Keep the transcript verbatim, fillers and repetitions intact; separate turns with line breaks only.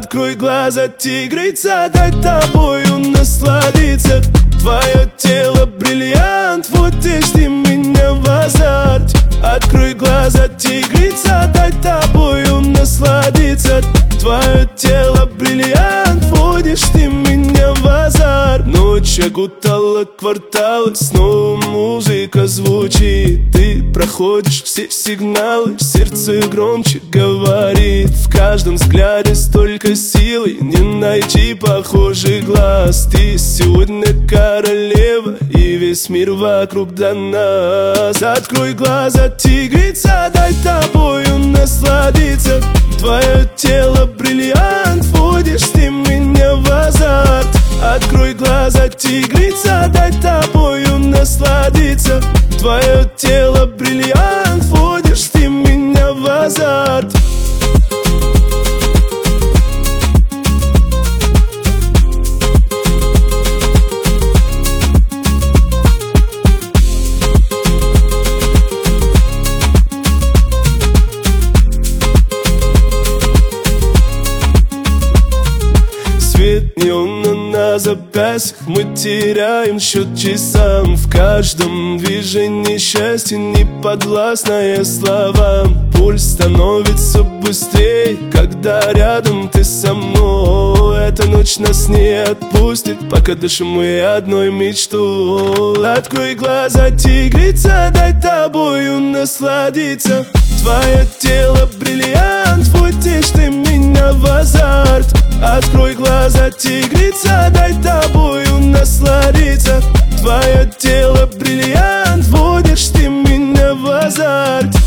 Открой глаза, тигрица, дай тобою насладиться. Твое тело бриллиант, водишь ты меня в азарт. Открой глаза, тигрица, дай тобою насладиться. Твое тело бриллиант, водишь ты меня в азарт. Ночь окутала кварталы, снова музыка звучит. Ты проходишь все сигналы, сердце громче говорит. В каждом взгляде столько силы, не найти похожий глаз. Ты сегодня королева, и весь мир вокруг до нас. Открой глаза, тигрица, дай тобою насладиться. Твое тело бриллиант, водишь ты меня в азарт. Открой глаза, тигрица, дай тобою насладиться. Твое тело бриллиант, водишь ты меня в азарт. Свет неона на запястьях, мы теряем счет часам. В каждом движении счастье неподвластное словам. Пульс становится быстрее, когда рядом ты со мной. Эта ночь нас не отпустит, пока дышим мы одной мечтой. Открой глаза, тигрица, дай тобою насладиться. Твое тело бриллиант, водишь ты меня в азарт. Открой глаза, тигрица, дай тобою насладиться. Твое тело бриллиант, водишь ты меня в азарт.